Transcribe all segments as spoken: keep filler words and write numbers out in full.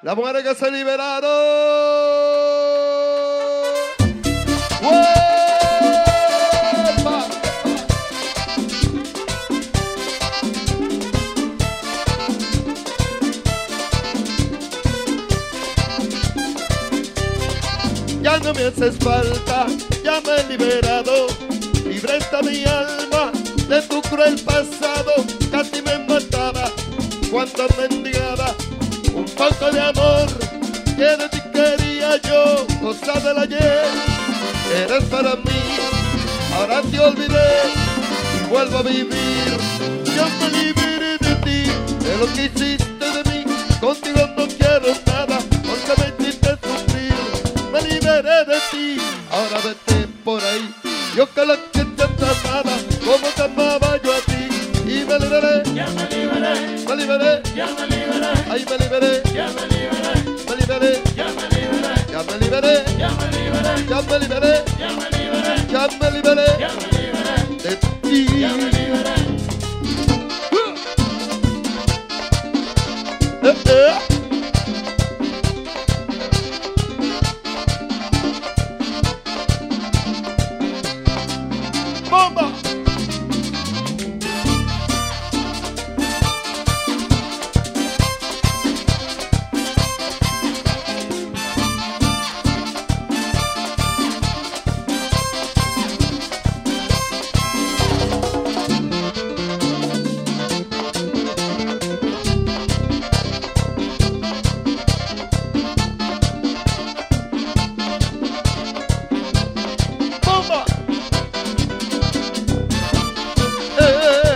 Las mujeres que se liberaron. ¡Uepa! Ya no me haces falta, ya me he liberado. Libre está mi alma de tu cruel pasado. Casi me mataba cuando mendigaba un poco de amor que de ti quería yo, cosa del ayer. Eres para mí, ahora te olvidé y vuelvo a vivir. Yo me liberé de ti, de lo que hiciste de mí. Contigo no quiero nada, porque me hiciste sufrir. Me liberé de ti, ahora vete por ahí. Yo que la que te amaba, como te amaba yo a ti. Y me liberé, ya me liberé, me liberé, ya me liberé, ay me liberé, ya me liberé, me liberé, ya me liberé, ya me liberé, ya me liberé, ya me liberé, ya me liberé, ya me liberé ya me liberé, de ti. ya me liberé. Eh, eh. ¡Bomba! ¡Bomba! Eh, eh, eh.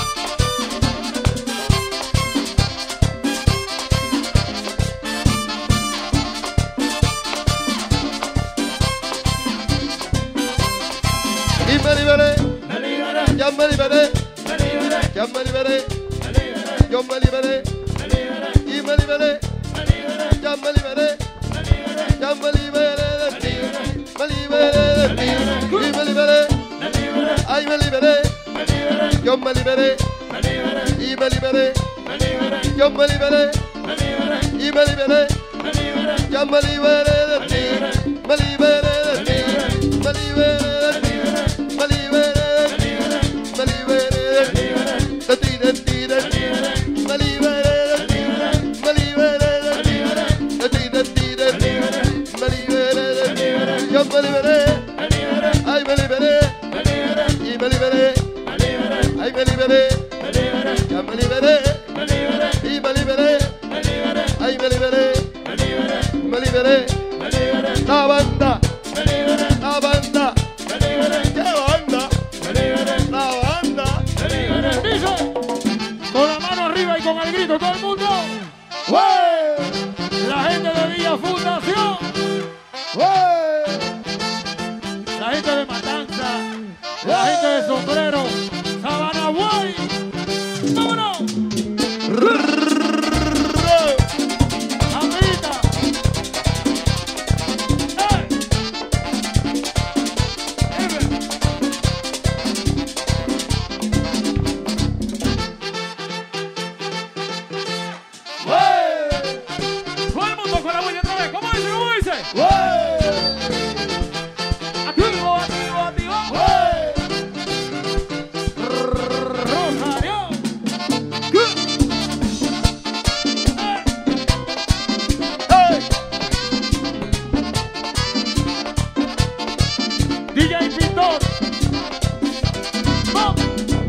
Y me liberé, Me liberé, ya me liberé, me liberé, ya me liberé, me liberé, yo me liberé, me liberé, y me liberé, me liberé, ya me liberé, me liberé, ya me liberé de ti, me liberé de ti, y me liberé, me liberé, ay me liberé, me liberé, yo me liberé, me liberé, y me liberé, me liberé, yo me liberé, me liberé, y me liberé, me liberé, ya me liberé de ti, me liberé de ti, me liberé de ti, me liberé de ti, me liberé de ti, de ti, de ti, de ti, me liberé de ti, me liberé de ti, de ti, de ti, de ti, me liberé de ti, yo me liberé, me liberé, ay me liberé, me liberé, y me liberé, me liberé, ay me liberé, me liberé, ya me liberé, me liberé, y me liberé, me liberé, ay me liberé, me liberé, me liberé, me liberé, la banda, me liberé, la banda, me liberé, ¿qué banda? me liberé, La banda. me liberé. Dice, con la mano arriba y con el grito todo el mundo. ¡Wey! La gente de Villa Fundación, ¡Wey! la gente de Matanza, la gente de Sombrero, Sabana Boy. ¡Vámonos! Amiguita. ¡Eh! Eve. Todo el mundo con la bulla otra vez. ¿Cómo dice? ¿Cómo dice? Activo, activo, activo. Rosario. D J Pintor. ¡Vamos!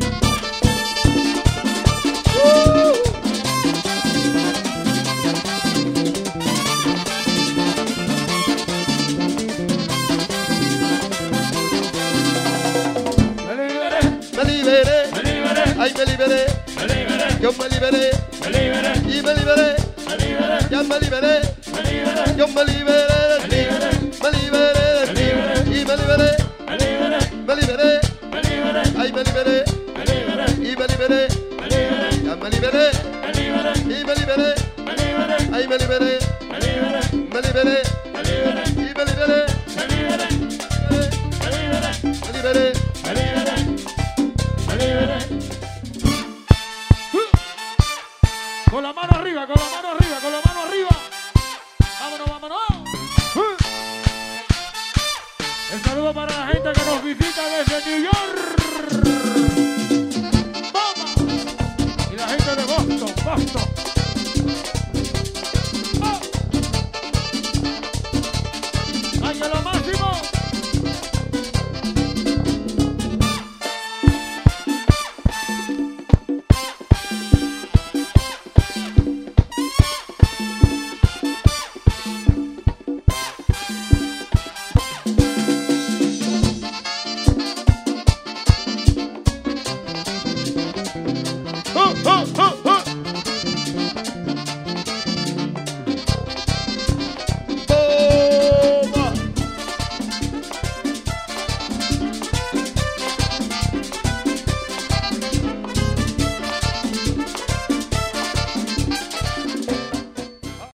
Me liberé, Me liberé, me liberé, ay me liberé, me liberé, yo me liberé, me liberé, y me liberé, me liberé, ya me liberé, me liberé, yo me liberé de ti, me liberé de ti, y me liberé, me liberé, me liberé, me liberé, ay me liberé, me liberé, y me liberé, me liberé, ya me liberé, me liberé, y me liberé, me liberé, ay me liberé, me liberé, me liberé, me liberé, y me liberé, me liberé, me liberé, me liberé, me liberé, me liberé. Con la mano arriba, con la mano arriba, con la mano arriba. saludo para la gente que nos visita desde New York.